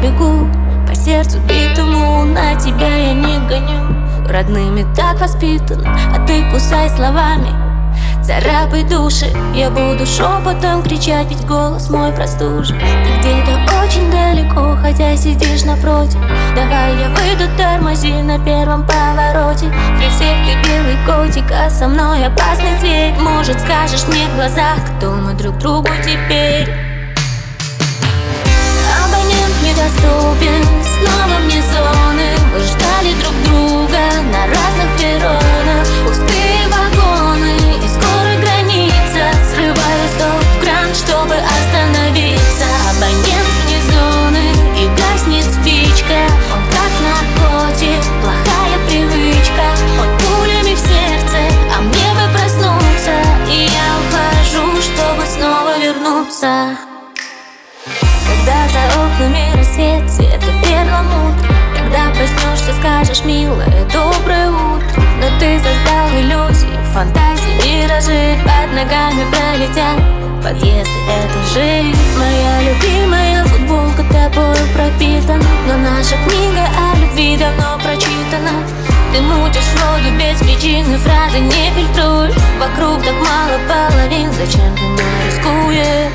бегу по сердцу битому, на тебя я не гоню. Родными так воспитан, а ты кусай словами, царапай души. Я буду шепотом кричать, ведь голос мой простужен. Ты где-то очень далеко, хотя сидишь напротив. Давай я выйду, тормози на первом повороте. При всех ты белый котик, а со мной опасный зверь. Может, скажешь мне в глазах, кто мы друг другу теперь? Абонент недоступен, снова мне зоны. Мы ждали друг друга на разных перронах. Пустые вагоны и скоро граница. Срываю стоп в кран, чтобы остановиться. Абонент вне зоны и гаснет спичка. Он как наркотик, плохая привычка. Он пулями в сердце, а мне бы проснуться. И я ухожу, чтобы снова вернуться. Когда за окнами рассвет, цвета перламутра. Когда проснешься, скажешь, милая, доброе утро. Но ты создал иллюзии, фантазии, миражи. Под ногами пролетят подъезды, этажи. Моя любимая футболка тобою пропитана, но наша книга о любви давно прочитана. Ты мутишь воду без причины, фразы не фильтруешь. Вокруг так мало половин, зачем ты мной рискуешь?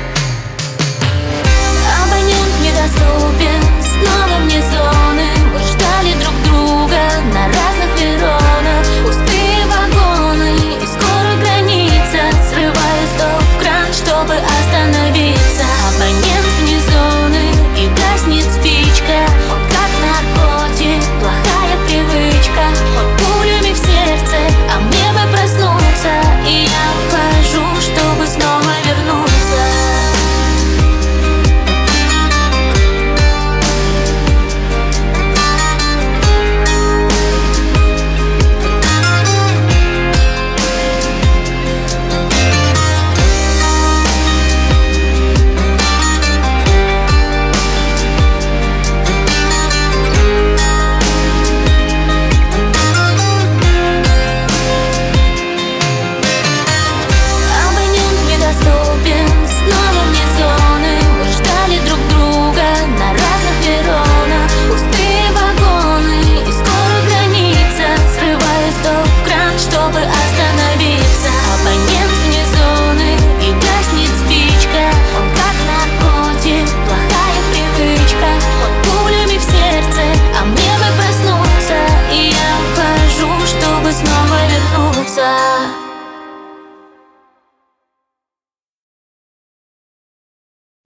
Абонент недоступен, снова мне зоны. Мы ждали друг друга на разных перронах. Пустые вагоны и скоро граница. Срываю стоп в кран, чтобы остановиться. Абонент вне зоны и гаснет спичка. Он как наркотик, плохая привычка. Он пулями в сердце, а мне бы проснуться. И я ухожу, чтобы снова вернуться. Снова вернуться.